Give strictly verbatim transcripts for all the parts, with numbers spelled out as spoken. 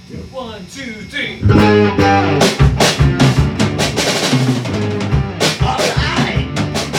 One, two, three. Alright!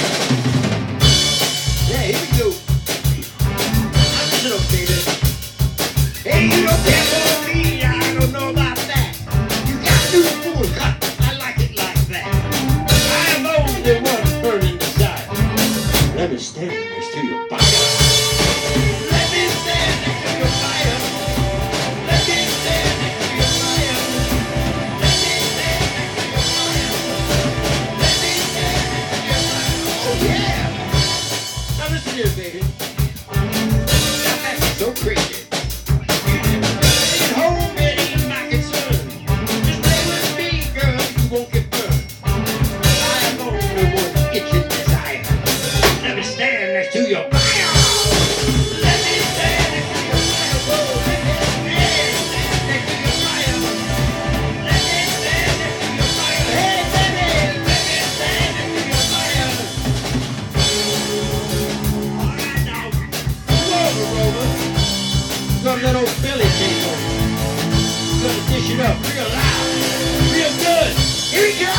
Yeah, here we go. Listen up, baby. Hey, you don't care for me, I don't know about that. You got new fool cut, I like it like that. I'm only one burning desire. Let me stand next to your fire. Let me stand next to your fire. Let me stand next to your fire. Let me stand next to your fire. Let me stand next to your fire. Oh yeah! Now listen here, baby. Now that's so crazy. You just stay at home and eat my concern. Just stay with me, girl, you won't get burned. I am only one itching desire. Let me stand next to your fire. Let me stand next to your fire. Whoa, let me stand next to your fire. Let me stand next to your fire. Hey, baby, let me stand next to your fire. All right now, come over, Rover. Gonna let old Billy take over. Gonna dish it up real loud, real good. Here we go.